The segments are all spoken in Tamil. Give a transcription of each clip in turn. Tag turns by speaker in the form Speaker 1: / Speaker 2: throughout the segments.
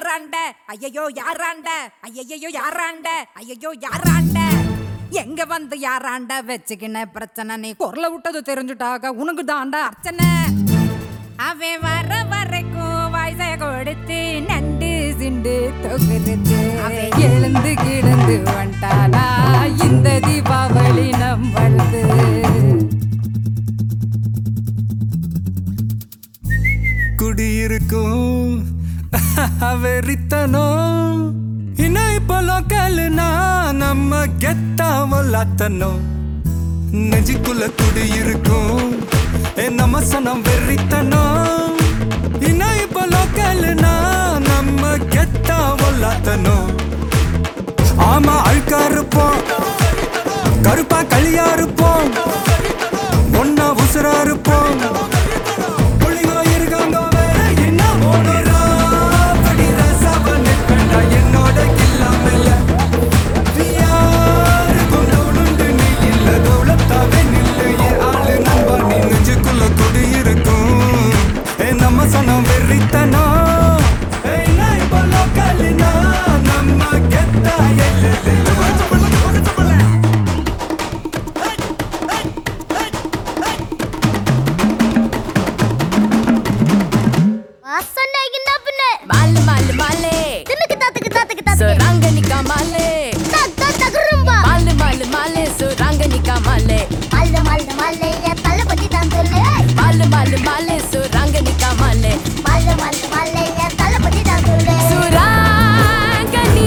Speaker 1: யாராண்ட ஐயையோ யாராண்ட ஐயையோ யாராண்ட ஐயையோ யாராண்ட எங்க வந்து யாராண்ட வச்சுக்கின பிரச்சனை நீ குரல விட்டது தெரிஞ்சுட்டாக உனக்கு தாண்டா அர்ச்சனை அவன் வர வரைக்கும் வயசை கொடுத்து நண்டு சிண்டு தொகுத்து எழுந்து கிடந்து வந்துட்டானா இந்த தீபாவளி நம்மளது
Speaker 2: குடியிருக்கும் வெறித்தனம் இன்னும் இப்போ லோக்கல்னா நம்ம கெத்தாவல்லாத்தனும் நெஞ்சுக்குள்ள குடியிருக்கும் நம்ம சனம் வெறித்தனம் இன்னும் இப்போ லோக்கல்னா நம்ம கெத்தாவல்லாத்தனும் ஆமா அழுக்கா இருப்போம் கருப்பா களியா இருப்போம் ஒன்னா உசுரா இருப்போம் சனம் வெறித்தனோ லோக்கல்னா நம்ம கெத்தா
Speaker 1: மாலு மாலு மாலே சுரங்கனிக்கா மாலே மாலு மாலு மாலே சுரங்கனிக்கா மாலே
Speaker 3: மாலு மாலு மாலே தலை பத்தி தான் சொல்லு
Speaker 1: மாலு மாலு மாலே சுரங்கனிக்கா மாலே
Speaker 3: மாலு மாலு மாலே தலை பத்தி தான் சொல்லு
Speaker 1: சுரங்கனி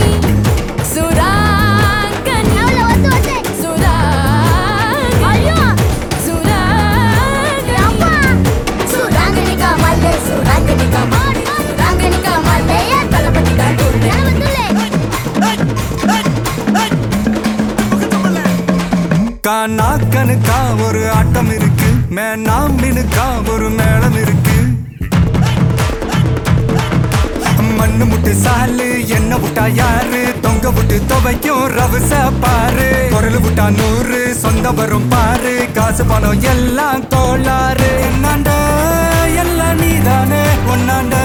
Speaker 1: சுரங்கனி
Speaker 3: அவளை வந்து
Speaker 1: சுரங்கனி
Speaker 3: ஐயோ
Speaker 1: சுரங்கனி
Speaker 3: அம்மா
Speaker 1: சுரங்கனிக்கா மாலே சுரங்கனிக்கா மாலே சுரங்கனிக்கா மாலே தலை பத்தி தான் சொல்லு
Speaker 2: கானாக்கனுக்கா ஒரு ஆட்டம் இருக்கு மேனாமினுக்கா ஒரு மேளம் இருக்கு மண்ணு முட்டு சாலு என்ன விட்டா யாரு தொங்க விட்டு துவைக்கும் ரவுச பாரு குரல் விட்டா 100 சொந்த வரும் பாரு காசு பணம் எல்லாம் கோளாறு என்னாண்ட எல்லாம் நீதானே ஒன்னாண்ட